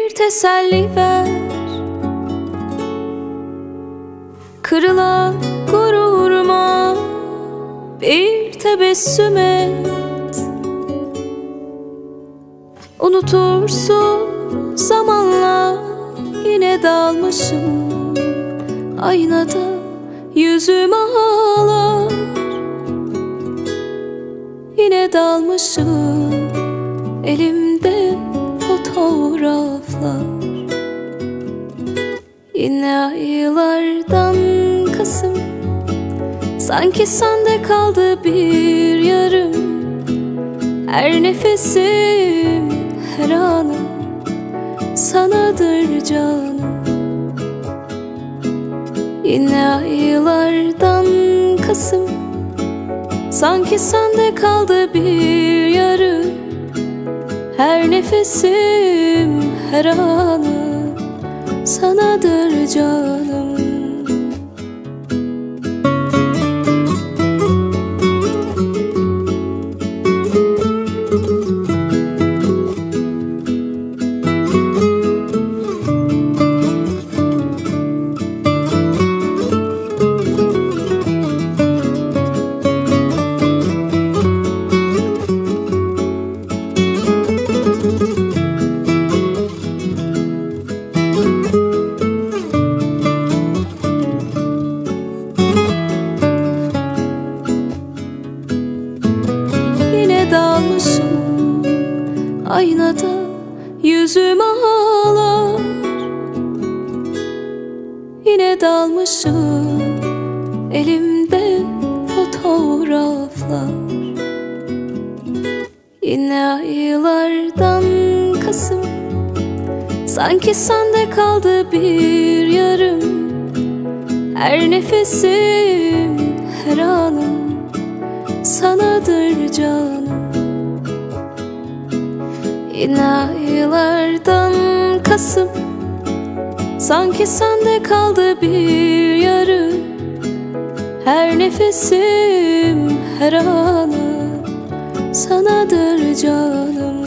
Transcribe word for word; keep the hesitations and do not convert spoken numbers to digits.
bir teselli ver. Kırılan gururuma bir tebessüm et. Unutursun zamanla, yine dalmışım aynada yüzüm ağlar. Yine dalmışım elimde fotoğraflar. Yine aylardan Kasım, sanki sende kaldı bir yarım. Her nefesim, her anım sanadır canım. Yine aylardan Kasım, sanki sende kaldı bir yarım. Her nefesim, her anım sanadır canım. Dalmışım aynada yüzüm ağlar. Yine dalmışım elimde fotoğraflar. Yine aylardan Kasım, sanki sende kaldı bir yarım. Her nefesim, her anım sanadır canım. Yine aylardan Kasım, sanki sende kaldı bir yarım. Her nefesim, her anım sanadır canım.